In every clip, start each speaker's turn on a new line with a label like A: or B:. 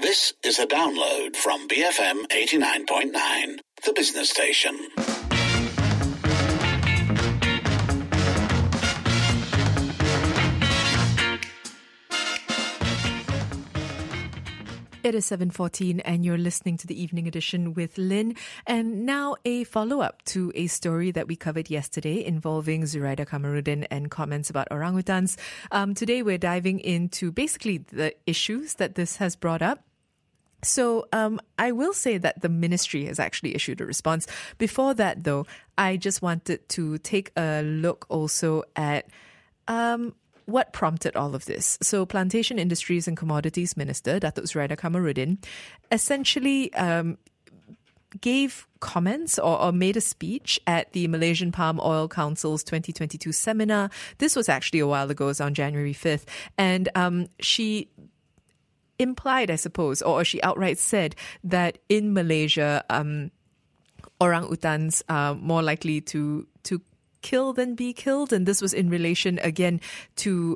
A: This is a download from BFM 89.9, the business station.
B: It is 7:14 and you're listening to the Evening Edition with Lynn. And now a follow-up to a story that we covered yesterday involving Zuraida Kamarudin and comments about orangutans. Today we're diving into basically the issues that this has brought up. So I will say that the ministry has actually issued a response. Before that, though, I just wanted to take a look also at what prompted all of this. So Plantation Industries and Commodities Minister, Datuk Zuraida Kamarudin, essentially gave comments or made a speech at the Malaysian Palm Oil Council's 2022 seminar. This was actually a while ago, it was on January 5th. And she implied, I suppose, or she outright said that in Malaysia, orangutans are more likely to kill than be killed, and this was in relation again to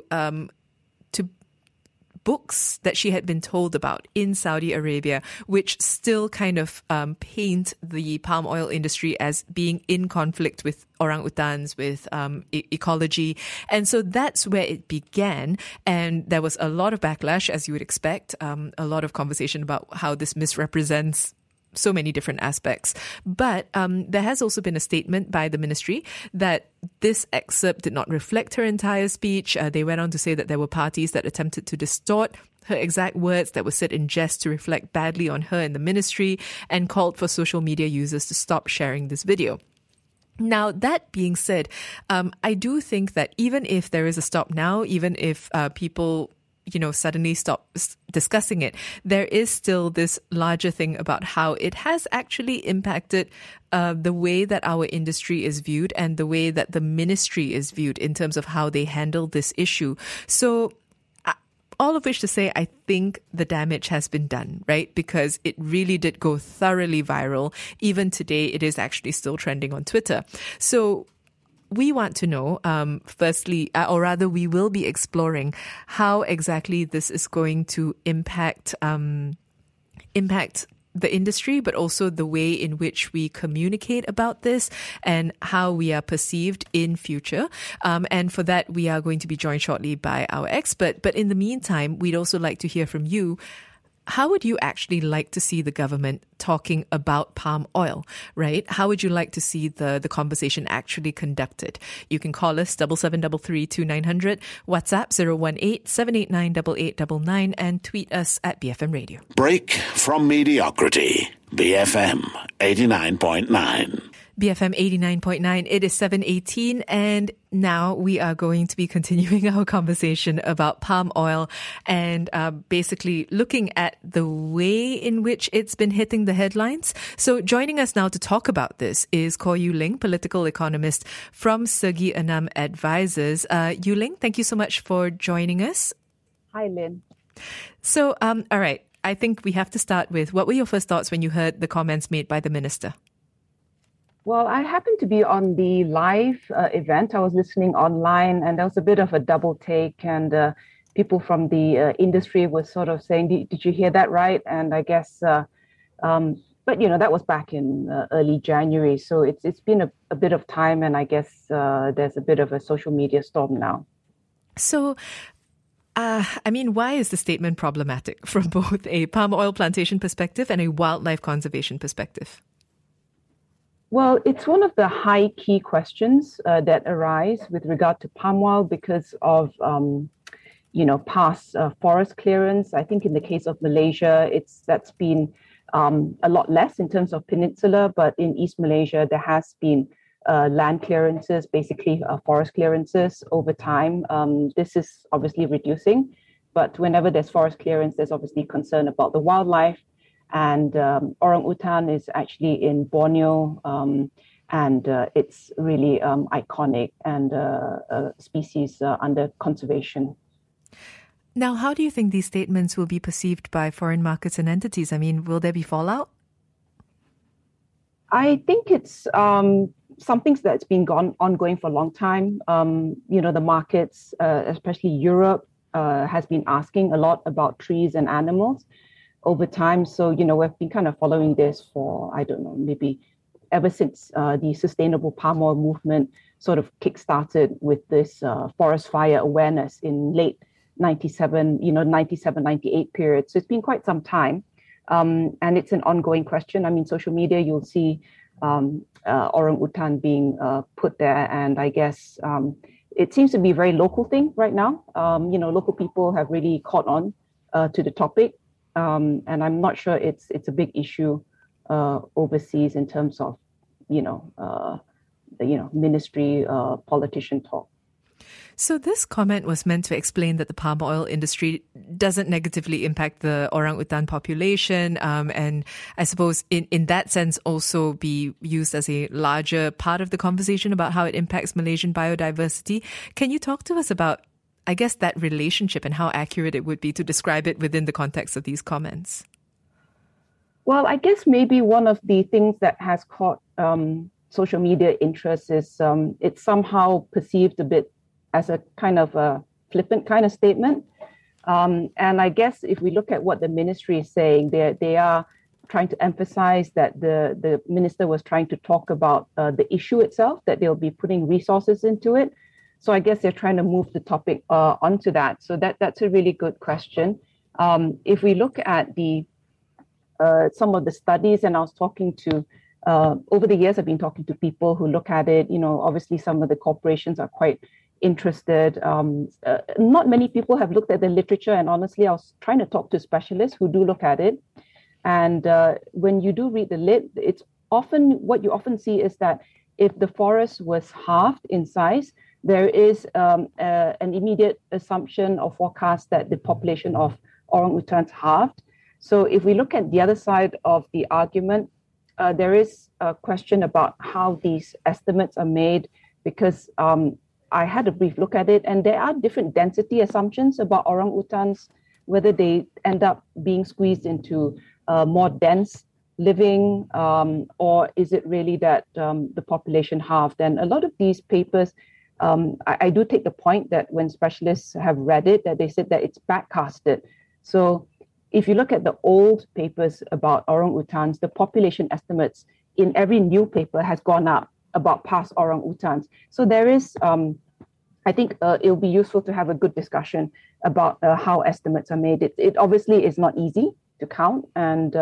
B: books that she had been told about in Saudi Arabia, which still kind of paint the palm oil industry as being in conflict with orangutans, with ecology. And so that's where it began. And there was a lot of backlash, as you would expect, a lot of conversation about how this misrepresents so many different aspects. But there has also been a statement by the ministry that this excerpt did not reflect her entire speech. They went on to say that there were parties that attempted to distort her exact words that were said in jest to reflect badly on her and the ministry, and called for social media users to stop sharing this video. Now, that being said, I do think that even if there is a stop now, even if people suddenly stop discussing it, there is still this larger thing about how it has actually impacted the way that our industry is viewed and the way that the ministry is viewed in terms of how they handle this issue. So all of which to say, I think the damage has been done, right? Because it really did go thoroughly viral. Even today, it is actually still trending on Twitter. So we want to know, firstly, or rather we will be exploring how exactly this is going to impact the industry, but also the way in which we communicate about this and how we are perceived in future. And for that, we are going to be joined shortly by our expert. But in the meantime, we'd also like to hear from you. How would you actually like to see the government talking about palm oil, right? How would you like to see the conversation actually conducted? You can call us 7733-2900, WhatsApp 018-789-8899, and tweet us at BFM Radio.
A: Break from mediocrity. BFM 89.9.
B: BFM 89.9. It is 7:18, and now we are going to be continuing our conversation about palm oil and basically looking at the way in which it's been hitting the headlines. So joining us now to talk about this is Kor Yew Ling, political economist from Segi Enam Advisors. Yew Ling, thank you so much for joining us.
C: Hi, Lynn.
B: So, all right, I think we have to start with, what were your first thoughts when you heard the comments made by the minister?
C: Well, I happened to be on the live event. I was listening online, and there was a bit of a double take, and people from the industry were sort of saying, did you hear that right? And I guess, but that was back in early January. So it's been a bit of time, and I guess there's a bit of a social media storm now.
B: So, why is the statement problematic from both a palm oil plantation perspective and a wildlife conservation perspective?
C: Well, it's one of the high key questions that arise with regard to palm oil because of, past forest clearance. I think in the case of Malaysia, that's been a lot less in terms of peninsula, but in East Malaysia, there has been land clearances, basically forest clearances over time. This is obviously reducing, but whenever there's forest clearance, there's obviously concern about the wildlife. And orangutan is actually in Borneo, and it's really iconic and a species under conservation.
B: Now, how do you think these statements will be perceived by foreign markets and entities? Will there be fallout?
C: I think it's something that's been ongoing for a long time. The markets, especially Europe, has been asking a lot about trees and animals. over time. So, we've been kind of following this for, I don't know, maybe ever since the sustainable palm oil movement sort of kickstarted with this forest fire awareness in late 97, 97, 98 period. So it's been quite some time. And it's an ongoing question. I mean, social media, you'll see orangutan being put there. And I guess it seems to be a very local thing right now. Local people have really caught on to the topic. And I'm not sure it's a big issue overseas in terms of, ministry, politician talk.
B: So this comment was meant to explain that the palm oil industry doesn't negatively impact the orangutan population, and I suppose in that sense also be used as a larger part of the conversation about how it impacts Malaysian biodiversity. Can you talk to us about, I guess, that relationship and how accurate it would be to describe it within the context of these comments?
C: Well, I guess maybe one of the things that has caught social media interest is it's somehow perceived a bit as a kind of a flippant kind of statement. And I guess if we look at what the ministry is saying, they are trying to emphasize that the minister was trying to talk about the issue itself, that they'll be putting resources into it. So I guess they're trying to move the topic onto that. So that's a really good question. If we look at the some of the studies, and I was talking to, over the years, I've been talking to people who look at it, obviously some of the corporations are quite interested. Not many people have looked at the literature, and honestly, I was trying to talk to specialists who do look at it. And when you do read the lit, it's often, what you often see is that if the forest was halved in size, there is an immediate assumption or forecast that the population of orangutans halved. So if we look at the other side of the argument, there is a question about how these estimates are made, because I had a brief look at it, and there are different density assumptions about orangutans, whether they end up being squeezed into more dense living, or is it really that the population halved? And a lot of these papers, I do take the point that when specialists have read it, that they said that it's backcasted. So if you look at the old papers about orangutans, the population estimates in every new paper has gone up about past orangutans. So there is, I think it'll be useful to have a good discussion about how estimates are made. It obviously is not easy to count, and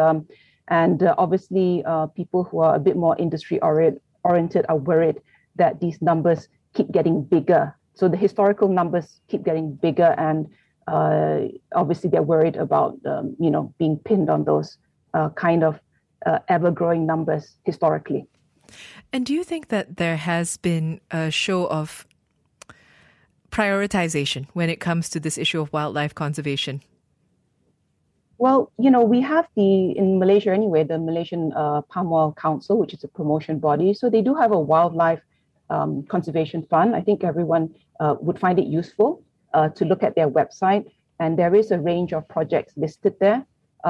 C: obviously people who are a bit more industry oriented are worried that these numbers keep getting bigger. So the historical numbers keep getting bigger, and obviously they're worried about being pinned on those kind of ever-growing numbers historically.
B: And do you think that there has been a show of prioritization when it comes to this issue of wildlife conservation?
C: Well, we have in Malaysia anyway, the Malaysian Palm Oil Council, which is a promotion body. So they do have a wildlife conservation fund. I think everyone would find it useful to look at their website. And there is a range of projects listed there.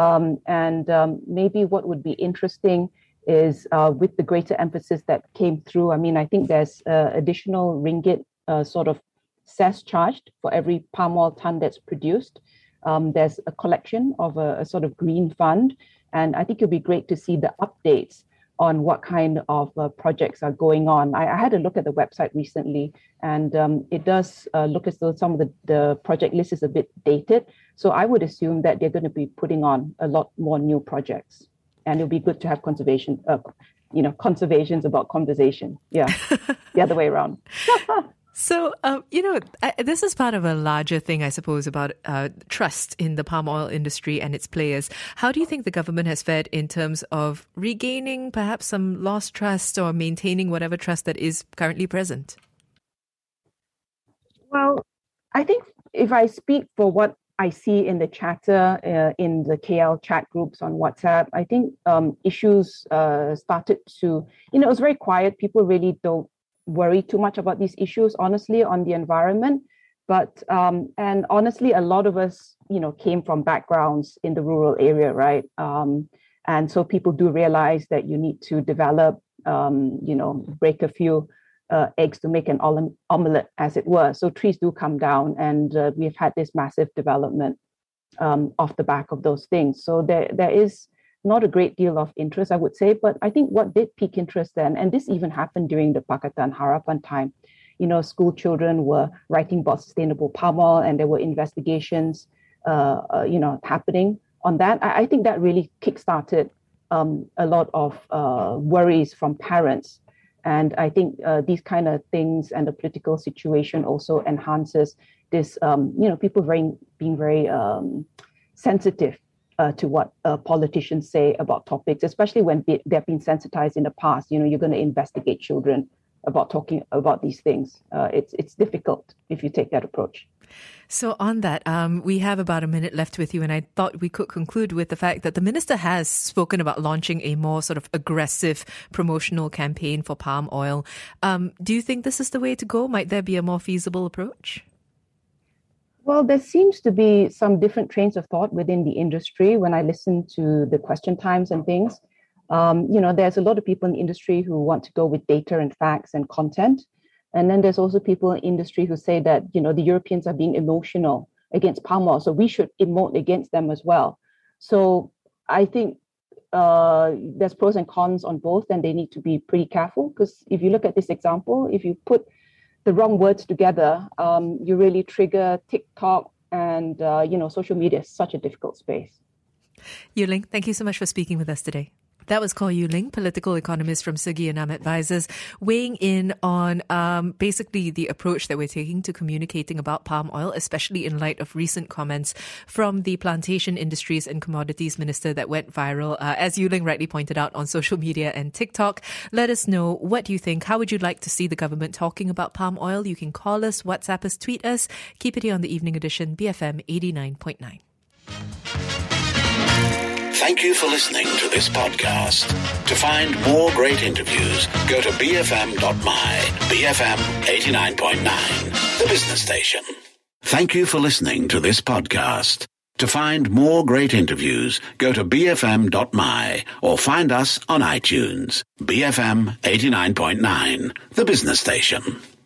C: Maybe what would be interesting is with the greater emphasis that came through. I mean, I think there's additional ringgit sort of cess charged for every palm oil ton that's produced. There's a collection of a sort of green fund. And I think it'd be great to see the updates on what kind of projects are going on. I had a look at the website recently, and it does look as though some of the project list is a bit dated. So I would assume that they're going to be putting on a lot more new projects. And it'll be good to have conservations about conversation. Yeah, the other way around.
B: So, this is part of a larger thing, I suppose, about trust in the palm oil industry and its players. How do you think the government has fared in terms of regaining perhaps some lost trust or maintaining whatever trust that is currently present?
C: Well, I think if I speak for what I see in the chatter, in the KL chat groups on WhatsApp, I think issues started to, it was very quiet. People really don't worry too much about these issues, honestly, on the environment. But, and honestly, a lot of us, came from backgrounds in the rural area, right? And so people do realize that you need to develop, break a few eggs to make an omelette, as it were. So trees do come down, and we've had this massive development. off the back of those things. So there is not a great deal of interest, I would say. But I think what did pique interest then, and this even happened during the Pakatan Harapan time, school children were writing about sustainable palm oil, and there were investigations, happening on that. I think that really kickstarted a lot of worries from parents. And I think these kind of things and the political situation also enhances this, people being very sensitive to what politicians say about topics, especially when they've been sensitized in the past. You're going to investigate children about talking about these things. It's difficult if you take that approach.
B: So on that, we have about a minute left with you, and I thought we could conclude with the fact that the minister has spoken about launching a more sort of aggressive promotional campaign for palm oil. Do you think this is the way to go? Might there be a more feasible approach?
C: Well, there seems to be some different trains of thought within the industry. When I listen to the question times and things, there's a lot of people in the industry who want to go with data and facts and content. And then there's also people in industry who say that, the Europeans are being emotional against palm oil, so we should emote against them as well. So I think there's pros and cons on both, and they need to be pretty careful, because if you look at this example, if you put the wrong words together, you really trigger TikTok and, social media is such a difficult space.
B: Yu Ling, thank you so much for speaking with us today. That was Khaw Yu Ling, political economist from Segi Anam Advisors, weighing in on basically the approach that we're taking to communicating about palm oil, especially in light of recent comments from the Plantation Industries and Commodities Minister that went viral, as Yu Ling rightly pointed out, on social media and TikTok. Let us know what you think. How would you like to see the government talking about palm oil? You can call us, WhatsApp us, tweet us. Keep it here on the Evening Edition, BFM 89.9.
A: Thank you for listening to this podcast. To find more great interviews, go to bfm.my, BFM 89.9, the business station. Thank you for listening to this podcast. To find more great interviews, go to bfm.my or find us on iTunes. BFM 89.9, the business station.